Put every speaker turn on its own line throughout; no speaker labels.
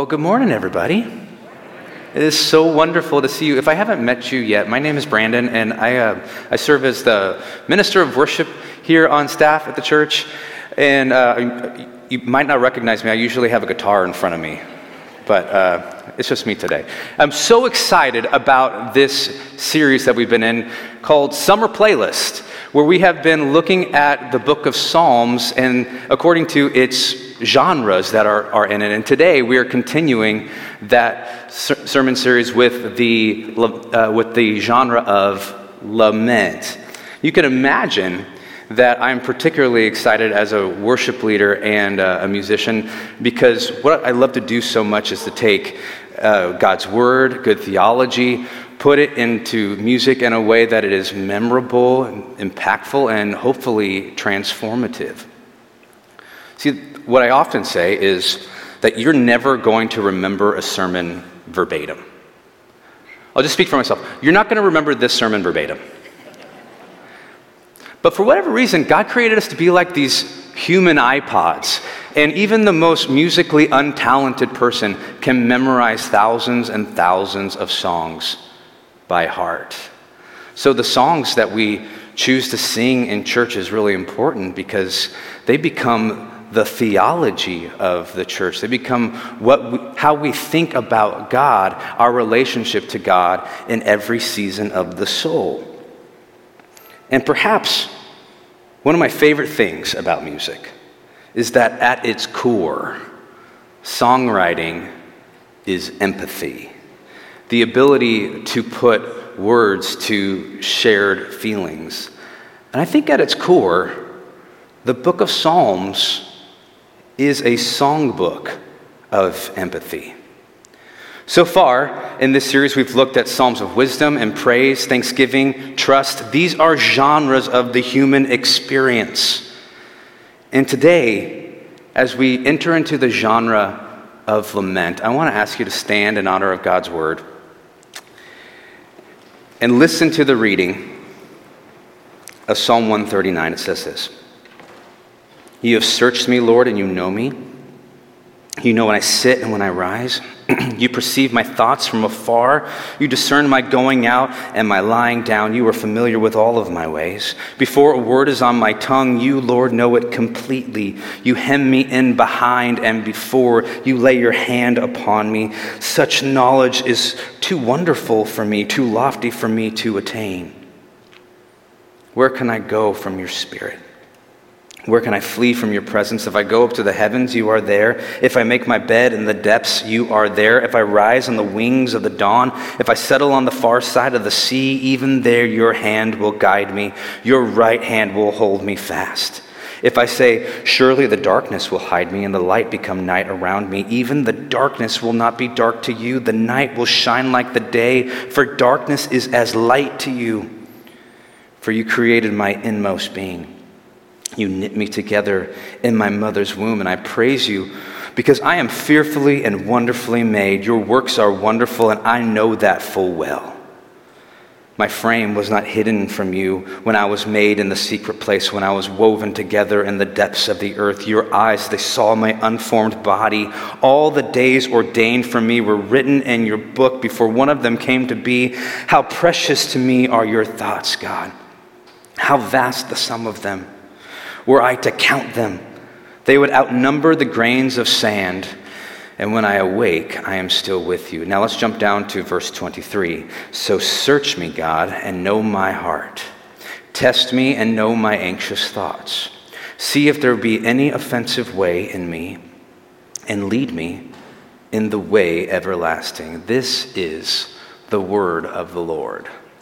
Well, good morning, everybody. It is so wonderful to see you. If I haven't met you yet, my name is Brandon, and I serve as the minister of worship here on staff at the church. And you might not recognize me. I usually have a guitar in front of me, but it's just me today. I'm so excited about this series that we've been in called Summer Playlist, where we have been looking at the book of Psalms and according to its genres that are in it. And today we are continuing that sermon series with the genre of lament. You can imagine that I'm particularly excited as a worship leader and a musician, because what I love to do so much is to take God's word, good theology, put it into music in a way that it is memorable, impactful, and hopefully transformative. See, what I often say is that you're never going to remember a sermon verbatim. I'll just speak for myself. You're not going to remember this sermon verbatim. But for whatever reason, God created us to be like these human iPods. And even the most musically untalented person can memorize thousands and thousands of songs by heart. So the songs that we choose to sing in church is really important because they become the theology of the church. They become how we think about God, our relationship to God in every season of the soul. And perhaps one of my favorite things about music is that at its core, songwriting is empathy. The ability to put words to shared feelings. And I think at its core, the book of Psalms is a songbook of empathy. So far in this series, we've looked at Psalms of wisdom and praise, thanksgiving, trust. These are genres of the human experience. And today, as we enter into the genre of lament, I want to ask you to stand in honor of God's word and listen to the reading of Psalm 139. It says this: "You have searched me, Lord, and you know me. You know when I sit and when I rise. You perceive my thoughts from afar. You discern my going out and my lying down. You are familiar with all of my ways. Before a word is on my tongue, you, Lord, know it completely. You hem me in behind and before. You lay your hand upon me. Such knowledge is too wonderful for me, too lofty for me to attain. Where can I go from your spirit? Where can I flee from your presence? If I go up to the heavens, you are there. If I make my bed in the depths, you are there. If I rise on the wings of the dawn, if I settle on the far side of the sea, even there your hand will guide me. Your right hand will hold me fast. If I say, surely the darkness will hide me and the light become night around me, even the darkness will not be dark to you. The night will shine like the day, for darkness is as light to you. For you created my inmost being. You knit me together in my mother's womb, and I praise you because I am fearfully and wonderfully made. Your works are wonderful, and I know that full well. My frame was not hidden from you when I was made in the secret place, when I was woven together in the depths of the earth. Your eyes, they saw my unformed body. All the days ordained for me were written in your book before one of them came to be. How precious to me are your thoughts, God. How vast the sum of them. Were I to count them, they would outnumber the grains of sand. And when I awake, I am still with you." Now let's jump down to verse 23. "So search me, God, and know my heart. Test me and know my anxious thoughts. See if there be any offensive way in me, and lead me in the way everlasting." This is the word of the Lord.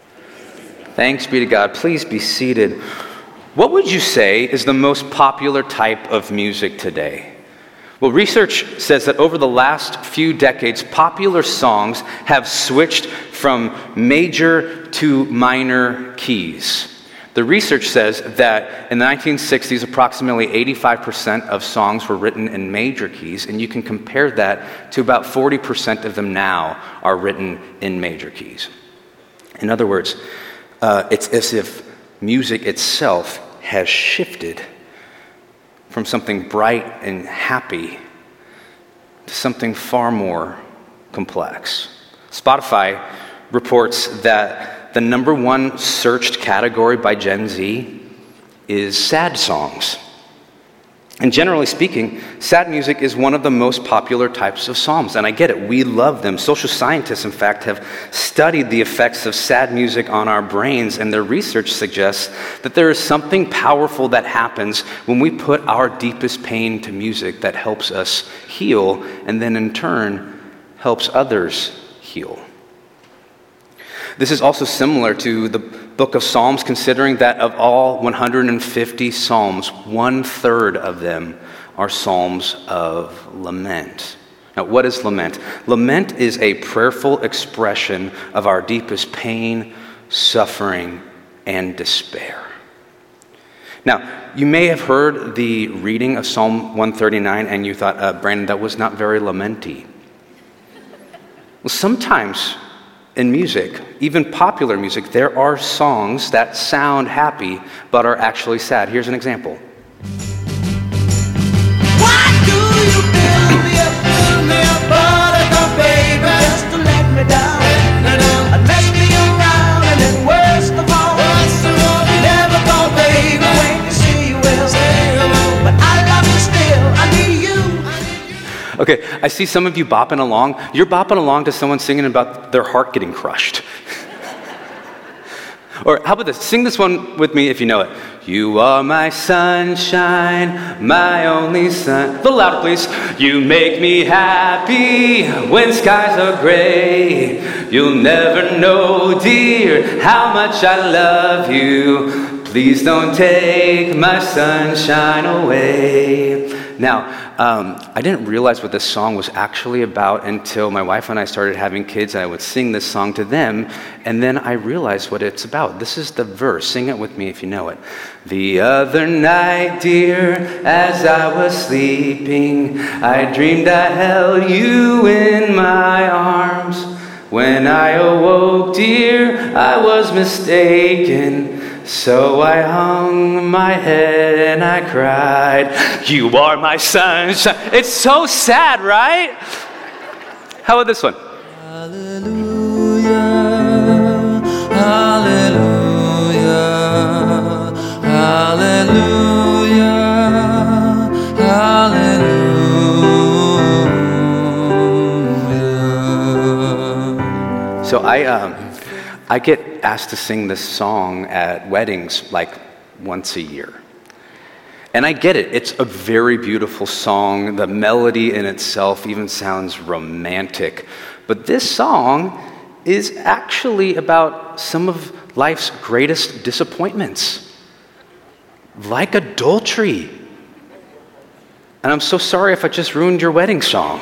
Thanks be to God. Please be seated. What would you say is the most popular type of music today? Well, research says that over the last few decades, popular songs have switched from major to minor keys. The research says that in the 1960s, approximately 85% of songs were written in major keys, and you can compare that to about 40% of them now are written in major keys. In other words, it's as if music itself has shifted from something bright and happy to something far more complex. Spotify reports that the number one searched category by Gen Z is sad songs. And generally speaking, sad music is one of the most popular types of psalms. And I get it, we love them. Social scientists, in fact, have studied the effects of sad music on our brains, and their research suggests that there is something powerful that happens when we put our deepest pain to music that helps us heal, and then in turn helps others heal. This is also similar to the book of Psalms, considering that of all 150 Psalms, 1/3 of them are Psalms of lament. Now, what is lament? Lament is a prayerful expression of our deepest pain, suffering, and despair. Now, you may have heard the reading of Psalm 139 and you thought, Brandon, that was not very lamenty. Well, sometimes in music, even popular music, there are songs that sound happy but are actually sad. Here's an example.
Why do you build me up, buttercup baby, just to let me down, and mess me around, and then worst of all, you never call baby when you say you will, but I love you still, I need you.
Okay, I see some of you bopping along. You're bopping along to someone singing about their heart getting crushed. Or how about this? Sing this one with me if you know it. You are my sunshine, my only sun. A little louder, please. You make me happy when skies are gray. You'll never know, dear, how much I love you. Please don't take my sunshine away. Now, I didn't realize what this song was actually about until my wife and I started having kids, and I would sing this song to them, and then I realized what it's about. This is the verse. Sing it with me if you know it. The other night, dear, as I was sleeping, I dreamed I held you in my arms. When I awoke, dear, I was mistaken. So I hung my head and I cried, you are my sunshine. It's so sad, right? How about this one?
Hallelujah, hallelujah, hallelujah, hallelujah.
So I get asked to sing this song at weddings like once a year. And I get it. It's a very beautiful song. The melody in itself even sounds romantic. But this song is actually about some of life's greatest disappointments, like adultery. And I'm so sorry if I just ruined your wedding song.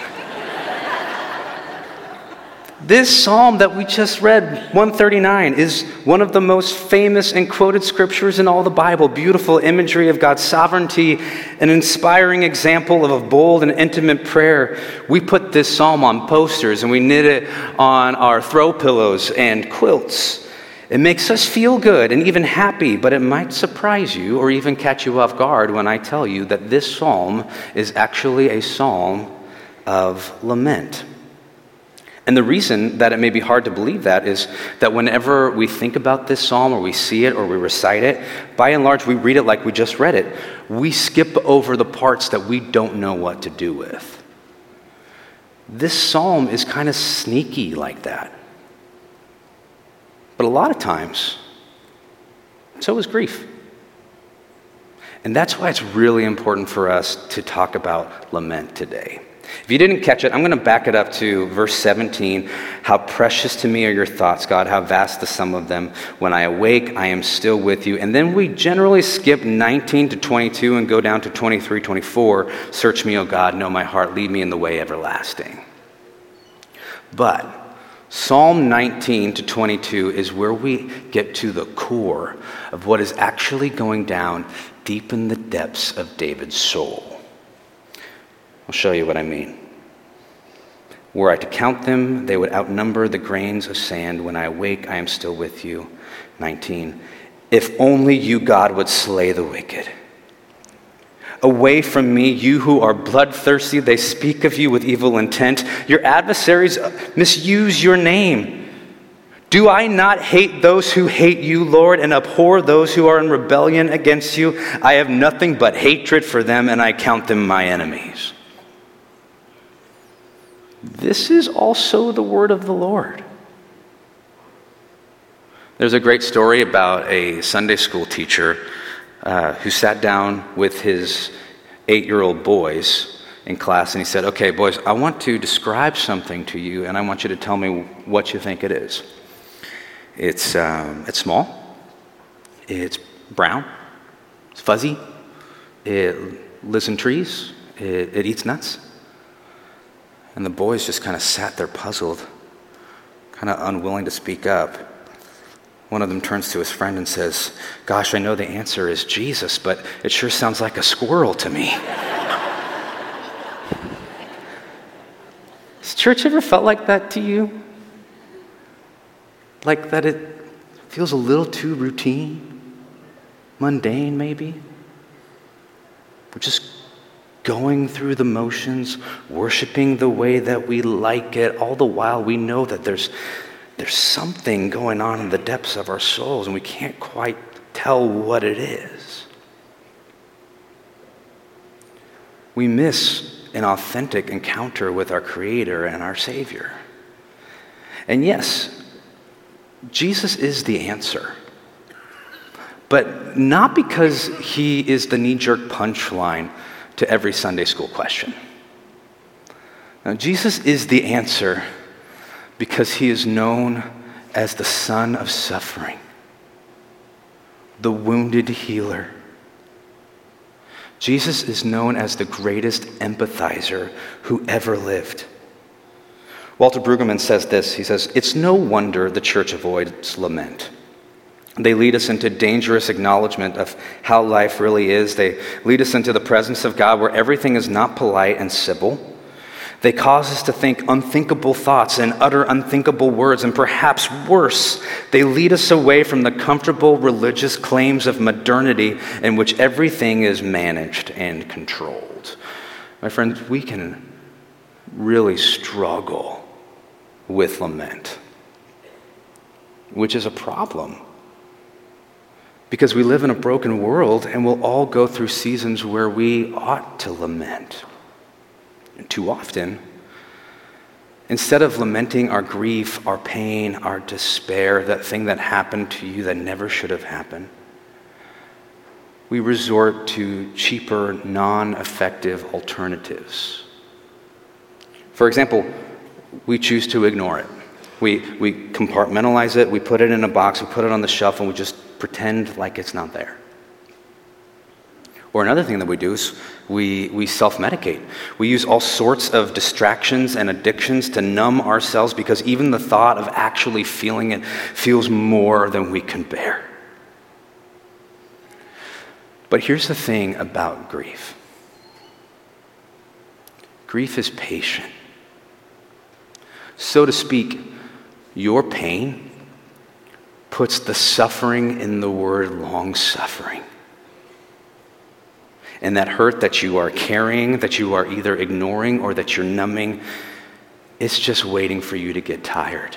This psalm that we just read, 139, is one of the most famous and quoted scriptures in all the Bible. Beautiful imagery of God's sovereignty, an inspiring example of a bold and intimate prayer. We put this psalm on posters and we knit it on our throw pillows and quilts. It makes us feel good and even happy, but it might surprise you or even catch you off guard when I tell you that this psalm is actually a psalm of lament. And the reason that it may be hard to believe that is that whenever we think about this psalm or we see it or we recite it, by and large we read it like we just read it. We skip over the parts that we don't know what to do with. This psalm is kind of sneaky like that. But a lot of times, so is grief. And that's why it's really important for us to talk about lament today. If you didn't catch it, I'm going to back it up to verse 17. How precious to me are your thoughts, God, how vast the sum of them. When I awake, I am still with you. And then we generally skip 19 to 22 and go down to 23, 24. Search me, O God, know my heart, lead me in the way everlasting. But Psalm 19 to 22 is where we get to the core of what is actually going down deep in the depths of David's soul. I'll show you what I mean. Were I to count them, they would outnumber the grains of sand. When I awake, I am still with you. 19. If only you, God, would slay the wicked. away from me, you who are bloodthirsty. They speak of you with evil intent. Your adversaries misuse your name. Do I not hate those who hate you, Lord, and abhor those who are in rebellion against you? I have nothing but hatred for them, and I count them my enemies. This is also the word of the Lord. There's a great story about a Sunday school teacher who sat down with his 8-year-old boys in class, and he said, okay, boys, I want to describe something to you, and I want you to tell me what you think it is. It's small, it's brown, it's fuzzy, it lives in trees, it eats nuts. And the boys just kind of sat there puzzled, kind of unwilling to speak up. One of them turns to his friend and says, gosh, I know the answer is Jesus, but it sure sounds like a squirrel to me. Has church ever felt like that to you? Like that it feels a little too routine, mundane maybe? We're just going through the motions, worshiping the way that we like it, all the while we know that there's something going on in the depths of our souls and we can't quite tell what it is. We miss an authentic encounter with our Creator and our Savior. And yes, Jesus is the answer, but not because he is the knee-jerk punchline to every Sunday school question. Now, Jesus is the answer because he is known as the Son of Suffering, the wounded healer. Jesus is known as the greatest empathizer who ever lived. Walter Brueggemann says this, he says, it's no wonder the church avoids lament. They lead us into dangerous acknowledgement of how life really is. They lead us into the presence of God where everything is not polite and civil. They cause us to think unthinkable thoughts and utter unthinkable words, and perhaps worse, they lead us away from the comfortable religious claims of modernity in which everything is managed and controlled. My friends, we can really struggle with lament, which is a problem because we live in a broken world and we'll all go through seasons where we ought to lament. And too often, instead of lamenting our grief, our pain, our despair, that thing that happened to you that never should have happened, we resort to cheaper, non-effective alternatives. For example, we choose to ignore it. We compartmentalize it, we put it in a box, we put it on the shelf, and we just pretend like it's not there. Or another thing that we do is we self-medicate. We use all sorts of distractions and addictions to numb ourselves because even the thought of actually feeling it feels more than we can bear. But here's the thing about grief. Grief is patient. So to speak, your pain puts the suffering in the word long-suffering. And that hurt that you are carrying, that you are either ignoring or that you're numbing, it's just waiting for you to get tired.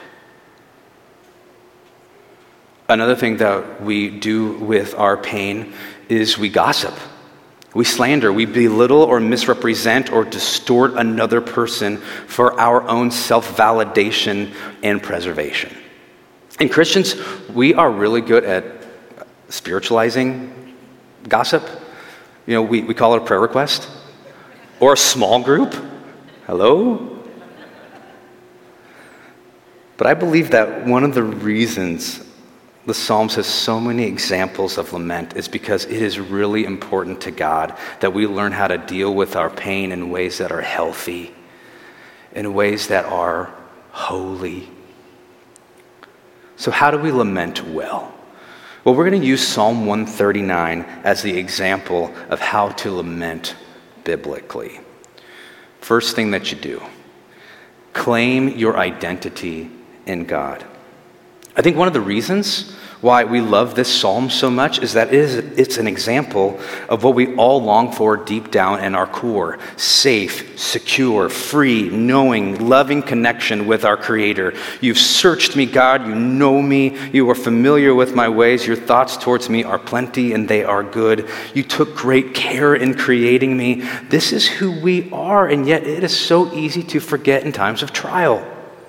Another thing that we do with our pain is we gossip. We slander, we belittle or misrepresent or distort another person for our own self-validation and preservation. And Christians, we are really good at spiritualizing gossip. You know, we call it a prayer request or a small group. Hello? But I believe that one of the reasons the Psalms has so many examples of lament is because it is really important to God that we learn how to deal with our pain in ways that are healthy, in ways that are holy. So how do we lament well? Well, we're going to use Psalm 139 as the example of how to lament biblically. First thing that you do, claim your identity in God. I think one of the reasons why we love this psalm so much is that it's an example of what we all long for deep down in our core. Safe, secure, free, knowing, loving connection with our Creator. You've searched me, God. You know me. You are familiar with my ways. Your thoughts towards me are plenty and they are good. You took great care in creating me. This is who we are, and yet it is so easy to forget in times of trial.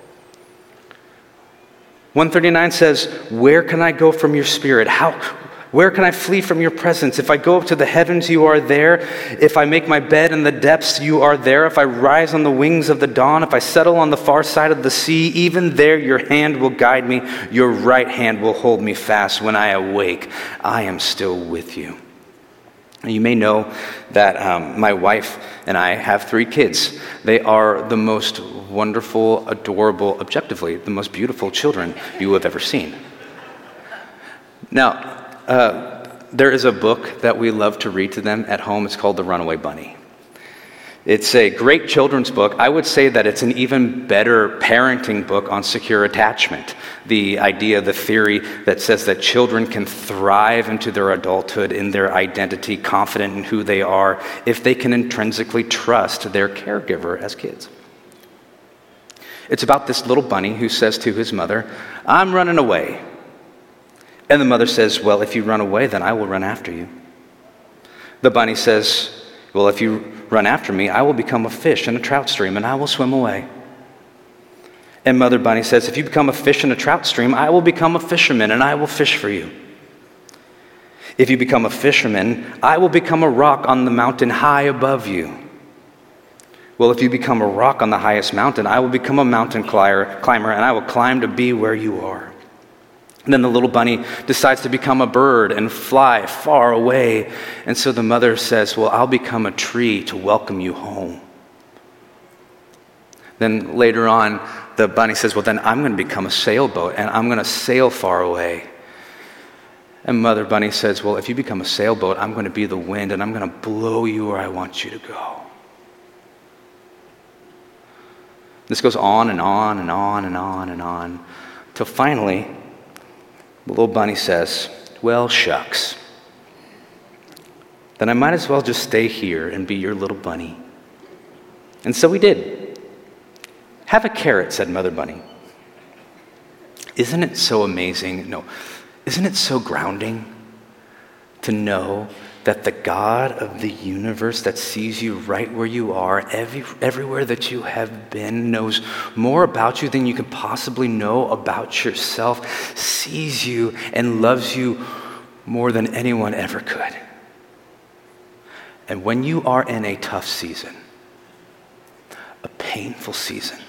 139 says, where can I go from your spirit? Where can I flee from your presence? If I go up to the heavens, you are there. If I make my bed in the depths, you are there. If I rise on the wings of the dawn, if I settle on the far side of the sea, even there your hand will guide me. Your right hand will hold me fast. When I awake, I am still with you. You may know that my wife and I have 3 kids. They are the most wonderful, adorable, objectively, the most beautiful children you have ever seen. Now, there is a book that we love to read to them at home. It's called The Runaway Bunny. It's a great children's book. I would say that it's an even better parenting book on secure attachment. The idea, the theory that says that children can thrive into their adulthood in their identity, confident in who they are, if they can intrinsically trust their caregiver as kids. It's about this little bunny who says to his mother, I'm running away. And the mother says, well, if you run away, then I will run after you. The bunny says, well, if you run after me, I will become a fish in a trout stream and I will swim away. And Mother Bunny says, if you become a fish in a trout stream, I will become a fisherman and I will fish for you. If you become a fisherman, I will become a rock on the mountain high above you. Well, if you become a rock on the highest mountain, I will become a mountain climber and I will climb to be where you are. And then the little bunny decides to become a bird and fly far away. And so the mother says, well, I'll become a tree to welcome you home. Then later on, the bunny says, well, then I'm going to become a sailboat and I'm going to sail far away. And Mother Bunny says, well, if you become a sailboat, I'm going to be the wind and I'm going to blow you where I want you to go. This goes on and on and on and on and on, till finally, the little bunny says, well, shucks. Then I might as well just stay here and be your little bunny. And so we did. Have a carrot, said Mother Bunny. Isn't it so amazing? No, isn't it so grounding to know that the God of the universe that sees you right where you are, everywhere that you have been, knows more about you than you could possibly know about yourself, sees you and loves you more than anyone ever could. And when you are in a tough season, a painful season,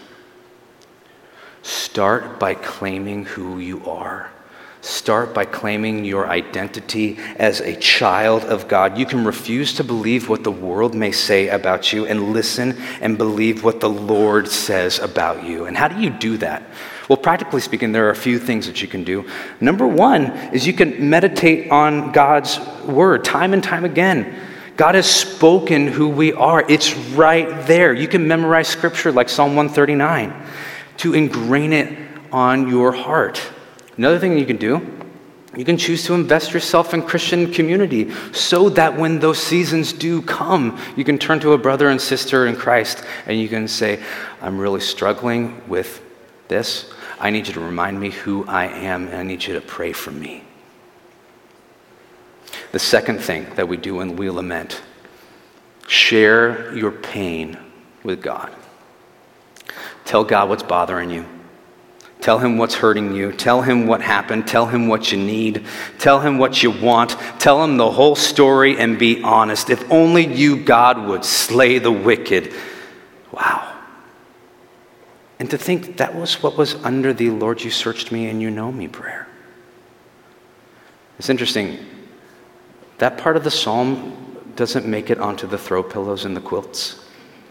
start by claiming who you are. Start by claiming your identity as a child of God. You can refuse to believe what the world may say about you and listen and believe what the Lord says about you. And how do you do that? Well, practically speaking, there are a few things that you can do. Number one is you can meditate on God's word time and time again. God has spoken who we are. It's right there. You can memorize scripture like Psalm 139 to ingrain it on your heart. Another thing you can do, you can choose to invest yourself in Christian community so that when those seasons do come, you can turn to a brother and sister in Christ and you can say, I'm really struggling with this. I need you to remind me who I am and I need you to pray for me. The second thing that we do when we lament, share your pain with God. Tell God what's bothering you. Tell him what's hurting you. Tell him what happened. Tell him what you need. Tell him what you want. Tell him the whole story and be honest. If only you, God, would slay the wicked. Wow. And to think that was what was under the Lord, you searched me and you know me prayer. It's interesting. That part of the psalm doesn't make it onto the throw pillows and the quilts.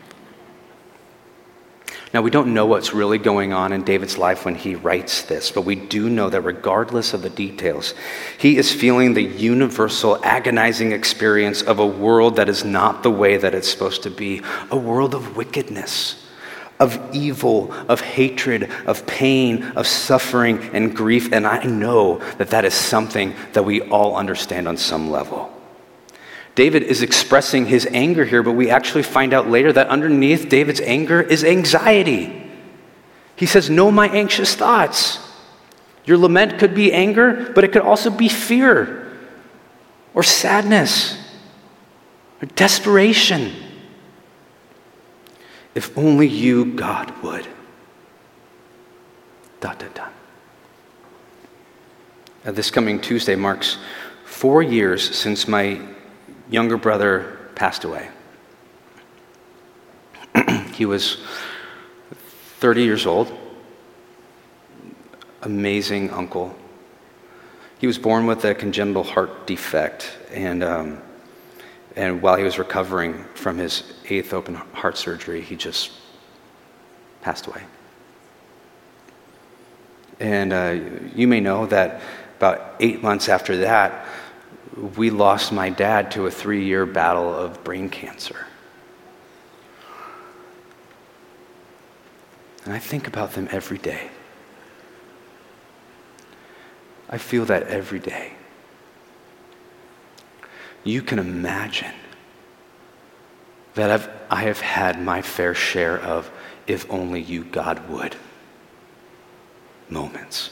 Now, we don't know what's really going on in David's life when he writes this, but we do know that regardless of the details, he is feeling the universal agonizing experience of a world that is not the way that it's supposed to be, a world of wickedness, of evil, of hatred, of pain, of suffering and grief. And I know that that is something that we all understand on some level. David is expressing his anger here, but we actually find out later that underneath David's anger is anxiety. He says, "Know my anxious thoughts." Your lament could be anger, but it could also be fear or sadness or desperation. If only you, God, would. ... This coming Tuesday marks 4 years since my younger brother passed away. He was 30 years old, amazing uncle. He was born with a congenital heart defect, and while he was recovering from his 8th open heart surgery, he just passed away. And you may know that about 8 months after that, we lost my dad to a 3-year battle of brain cancer. And I think about them every day. I feel that every day. You can imagine that I have had my fair share of "if only you, God, would" moments.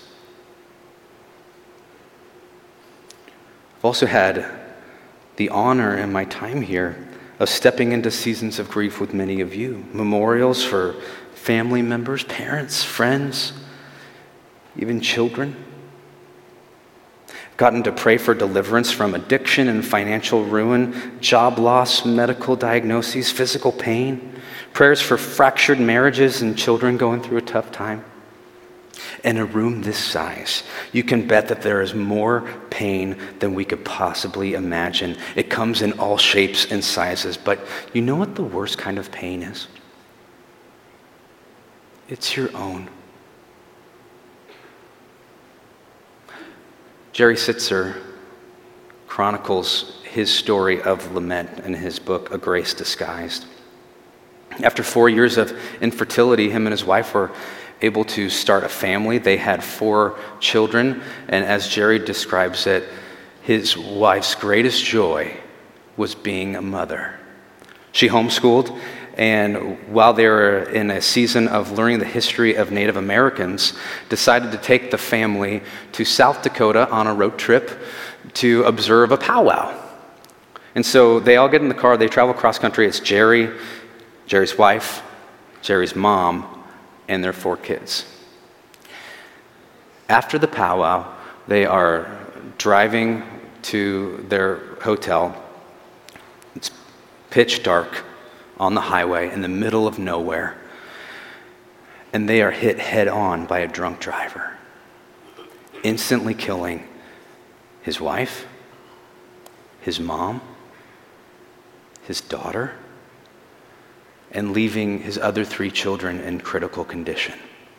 I've also had the honor in my time here of stepping into seasons of grief with many of you. Memorials for family members, parents, friends, even children. Gotten to pray for deliverance from addiction and financial ruin, job loss, medical diagnoses, physical pain, prayers for fractured marriages and children going through a tough time. In a room this size, you can bet that there is more pain than we could possibly imagine. It comes in all shapes and sizes, but you know what the worst kind of pain is? It's your own. Jerry Sitzer chronicles his story of lament in his book, A Grace Disguised. After 4 years of infertility, him and his wife were able to start a family. They had 4 children, and as Jerry describes it, his wife's greatest joy was being a mother. She homeschooled, and while they were in a season of learning the history of Native Americans, decided to take the family to South Dakota on a road trip to observe a powwow. And so they all get in the car, they travel cross country. It's Jerry, Jerry's wife, Jerry's mom, and their 4 kids. After the powwow, they are driving to their hotel. It's pitch dark on the highway in the middle of nowhere, and they are hit head on by a drunk driver, instantly killing his wife, his mom, his daughter, and leaving his other 3 children in critical condition.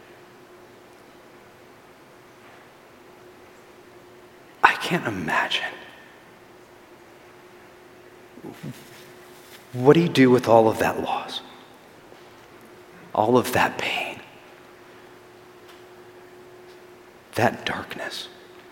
I can't imagine. What do you do with all of that loss? All of that pain? That darkness?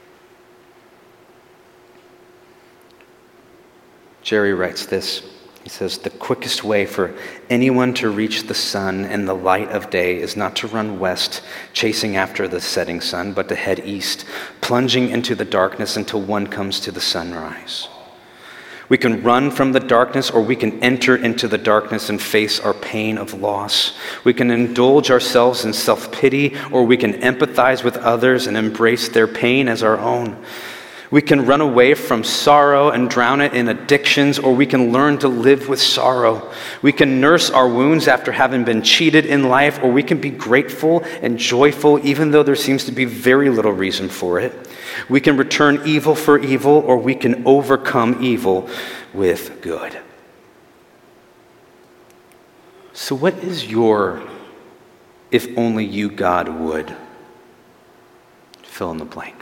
Jerry writes this. He says, "The quickest way for anyone to reach the sun and the light of day is not to run west, chasing after the setting sun, but to head east, plunging into the darkness until one comes to the sunrise. We can run from the darkness, or we can enter into the darkness and face our pain of loss. We can indulge ourselves in self-pity, or we can empathize with others and embrace their pain as our own. We can run away from sorrow and drown it in addictions, or we can learn to live with sorrow. We can nurse our wounds after having been cheated in life, or we can be grateful and joyful even though there seems to be very little reason for it. We can return evil for evil, or we can overcome evil with good." So what is your "if only you, God, would"? Fill in the blank.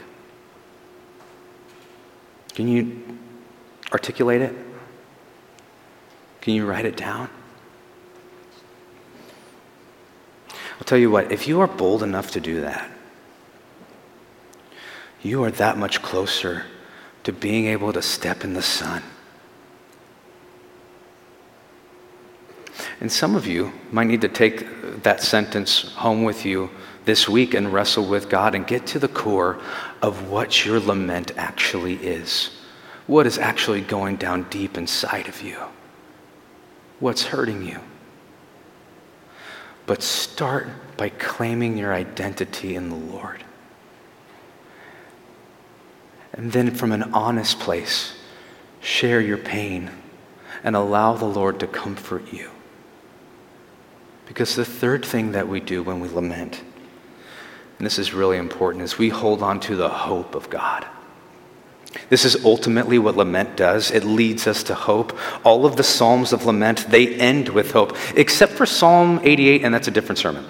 Can you articulate it? Can you write it down? tell you what, if you are bold enough to do that, you are that much closer to being able to step in the sun. And some of you might need to take that sentence home with you this week and wrestle with God and get to the core of what your lament actually is. What is actually going down deep inside of you? What's hurting you? But start by claiming your identity in the Lord. And then from an honest place, share your pain and allow the Lord to comfort you. Because the third thing that we do when we lament, and this is really important, is we hold on to the hope of God. This is ultimately what lament does. It leads us to hope. All of the Psalms of lament, they end with hope, except for Psalm 88, and that's a different sermon.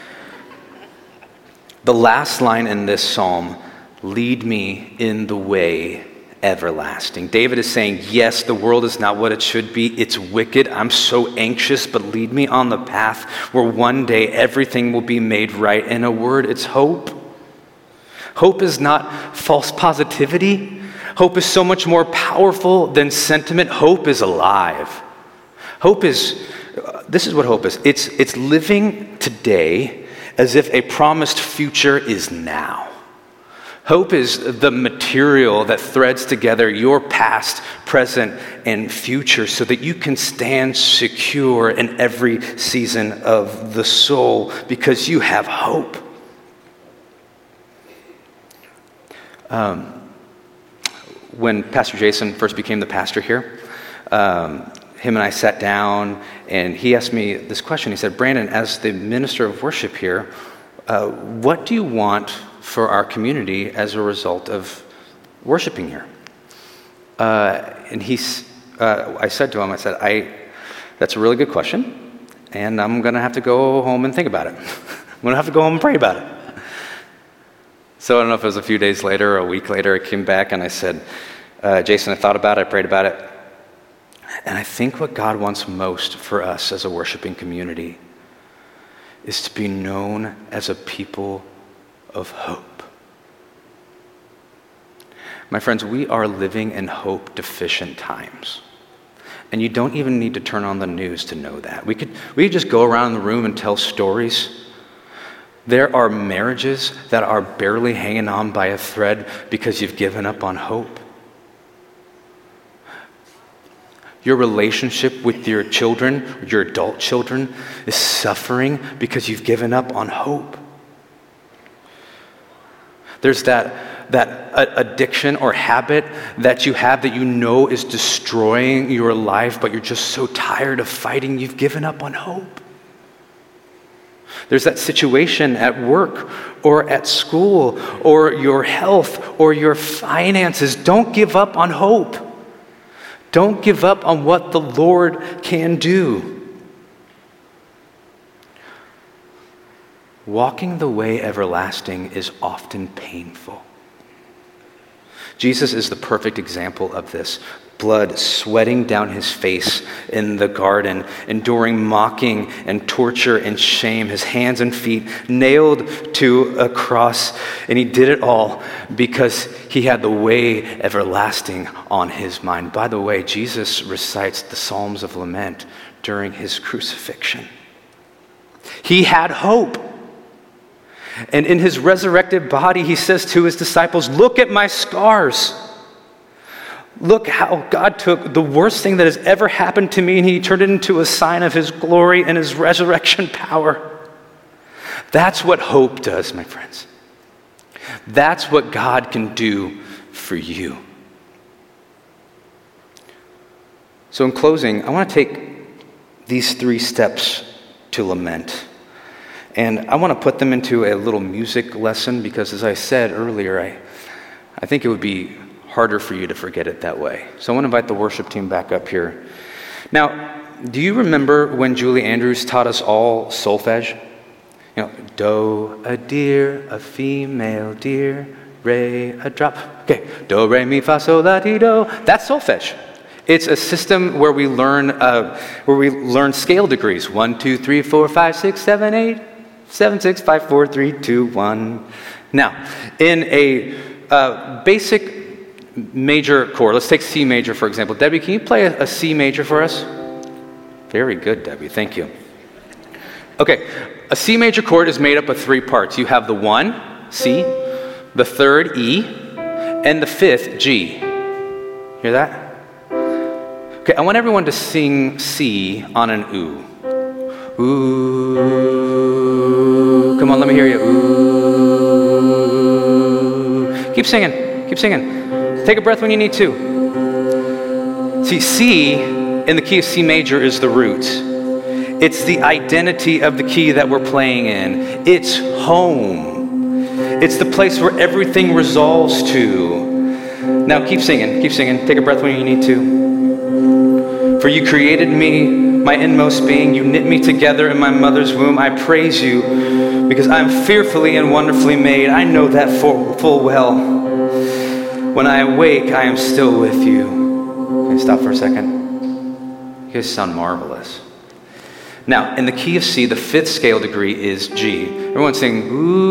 The last line in this psalm, lead me in the way everlasting. David is saying, yes, the world is not what it should be. It's wicked. I'm so anxious, but lead me on the path where one day everything will be made right. In a word, it's hope. Hope is not false positivity. Hope is so much more powerful than sentiment. Hope is alive. This is what hope is. It's living today as if a promised future is now. Hope is the material that threads together your past, present, and future so that you can stand secure in every season of the soul because you have hope. When Pastor Jason first became the pastor here, him and I sat down and he asked me this question. He said, Brandon, as the minister of worship here, what do you want for our community as a result of worshiping here? And I said to him, that's a really good question, and I'm going to have to go home and think about it. I'm going to have to go home and pray about it. So I don't know if it was a few days later or a week later, I came back and I said, Jason, I thought about it, I prayed about it, and I think what God wants most for us as a worshiping community is to be known as a people of hope. My friends, we are living in hope-deficient times. And you don't even need to turn on the news to know that. We could just go around the room and tell stories. There are marriages that are barely hanging on by a thread because you've given up on hope. Your relationship with your children, your adult children, is suffering because you've given up on hope. There's that addiction or habit that you have that you know is destroying your life, but you're just so tired of fighting, you've given up on hope. There's that situation at work or at school or your health or your finances. Don't give up on hope. Don't give up on what the Lord can do. Walking the way everlasting is often painful. Jesus is the perfect example of this. Blood sweating down his face in the garden, enduring mocking and torture and shame, his hands and feet nailed to a cross, and he did it all because he had the way everlasting on his mind. By the way, Jesus recites the Psalms of Lament during his crucifixion. He had hope. And in his resurrected body, he says to his disciples, look at my scars. Look how God took the worst thing that has ever happened to me and he turned it into a sign of his glory and his resurrection power. That's what hope does, my friends. That's what God can do for you. So in closing, I want to take these 3 steps to lament. And I want to put them into a little music lesson because, as I said earlier, I think it would be harder for you to forget it that way. So I want to invite the worship team back up here. Now, do you remember when Julie Andrews taught us all solfege? You know, do, a deer, a female deer, re, a drop. Okay, do, re, mi, fa, sol, la, ti, do. That's solfege. It's a system where we learn scale degrees. 1, 2, 3, 4, 5, 6, 7, 8. 7, 6, 5, 4, 3, 2, 1. Now, in a basic major chord, let's take C major, for example. Debbie, can you play a C major for us? Very good, Debbie. Thank you. Okay, a C major chord is made up of 3 parts. You have the 1, C, the 3rd, E, and the 5th, G. Hear that? Okay, I want everyone to sing C on an ooh. Ooh. Come on, let me hear you. Ooh. Keep singing. Keep singing. Take a breath when you need to. See, C in the key of C major is the root. It's the identity of the key that we're playing in. It's home. It's the place where everything resolves to. Now keep singing. Keep singing. Take a breath when you need to. For you created me, my inmost being. You knit me together in my mother's womb. I praise you because I'm fearfully and wonderfully made. I know that full well. When I awake, I am still with you. Okay, stop for a second. You guys sound marvelous. Now, in the key of C, the 5th scale degree is G. Everyone sing,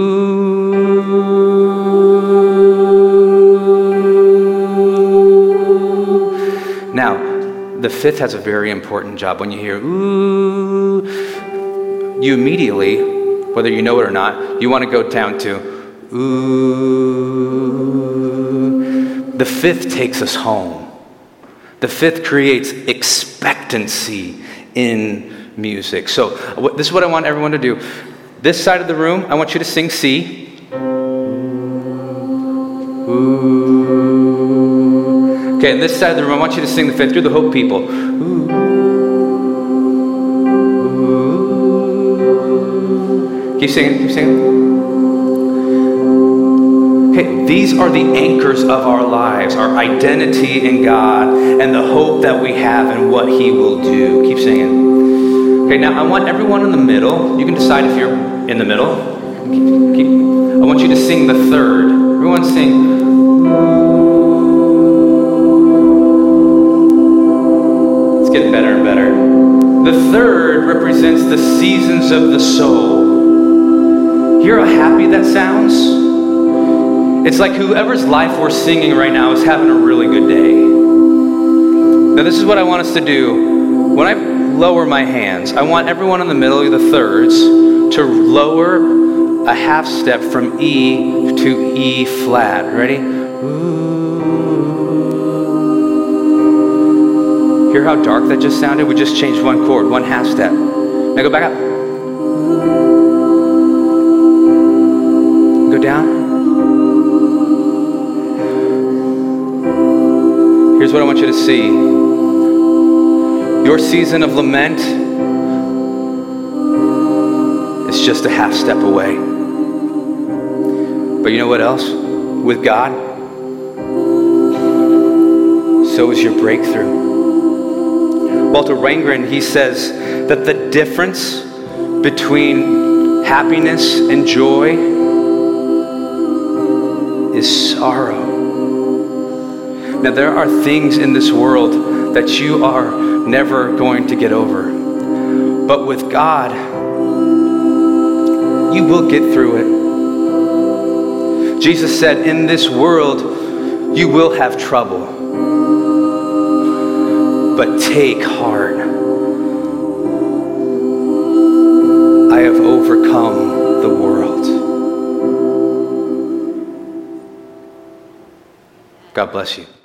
ooh. Now, the 5th has a very important job. When you hear ooh, you immediately, whether you know it or not, you want to go down to ooh. The 5th takes us home. The 5th creates expectancy in music. So this is what I want everyone to do. This side of the room, I want you to sing C. Ooh. Okay, and this side of the room, I want you to sing the 5th. You're the Hope people. Ooh. Ooh. Keep singing, keep singing. Okay, these are the anchors of our lives, our identity in God, and the hope that we have in what He will do. Keep singing. Okay, now I want everyone in the middle. You can decide if you're in the middle. I want you to sing the 3rd. Everyone sing. It's getting better and better. The 3rd represents the seasons of the soul. Hear how happy that sounds? It's like whoever's life we're singing right now is having a really good day. Now this is what I want us to do. When I lower my hands, I want everyone in the middle, the 3rds, to lower a half step from E to E flat. Ready? Ooh. Hear how dark that just sounded? We just changed one chord, one half step. Now go back up. Go down. Here's what I want you to see. Your season of lament is just a half step away. But you know what else? With God, so is your breakthrough. Walter Wangerin, he says that the difference between happiness and joy is sorrow. Now, there are things in this world that you are never going to get over. But with God, you will get through it. Jesus said, in this world, you will have trouble. But take heart. I have overcome the world. God bless you.